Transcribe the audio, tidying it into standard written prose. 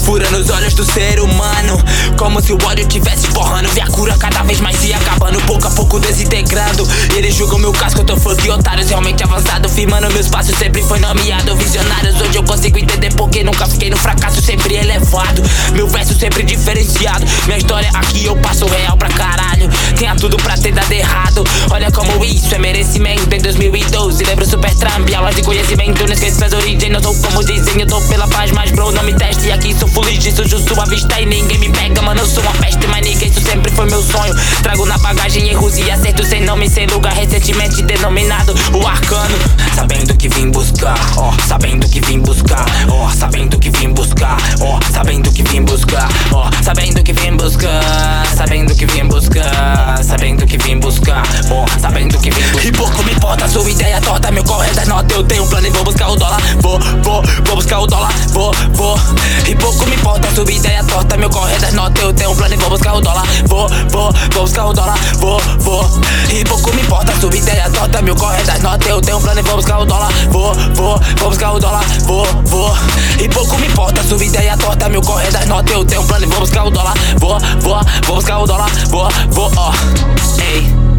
furando os olhos do ser humano, como se o ódio tivesse borrando. Vê a cura cada vez mais se acabando, pouco a pouco desintegrando. E eles julgam meu casco, eu tô funk, otários realmente avançado, firmando meu espaço, sempre foi nomeado. Visionários, hoje eu consigo entender porque nunca fiquei no fracasso, sempre elevado. Meu verso sempre diferenciado, minha história aqui eu passo real pra caralho. Tinha tudo pra ter dado errado, olha como isso é merecimento. Em 2012 lembro Super Trump, aulas de conhecimento. Não esqueça as origens, não sou como dizem, eu tô pela paz, mas bro, não me teste. Aqui sou full legit, sujo sua vista e ninguém me pega, mano, eu sou uma peste. Mas ninguém, isso sempre foi meu sonho. Trago na bagagem erros e acertos sem nome, sem lugar, recentemente denominado o arcano. Sabendo que vim buscar, ó, sabendo que vim buscar, ó, sabendo que vim buscar, ó, sabendo que vim buscar, ó, sabendo que vim buscar, sabendo que vim buscar, sabendo que vim buscar, ó, sabendo que vim buscar. E pouco me importa, sua ideia torta, meu corre das notas. Eu tenho um plano e vou buscar o dólar, vou buscar o dólar, vou. E pouco me importa, sua ideia torta, meu corre das notas. Eu tenho um plano e vou buscar o dólar, vou buscar o dólar, vou. E pouco me importa, sua ideia torta, meu corre das notas. Eu tenho um plano e vou buscar o dólar, vou buscar o dólar, vou. E pouco me importa, sua ideia torta, meu corre das notas. Eu tenho um plano e vou buscar o dólar, vou buscar o dólar, vou, ó. Ei.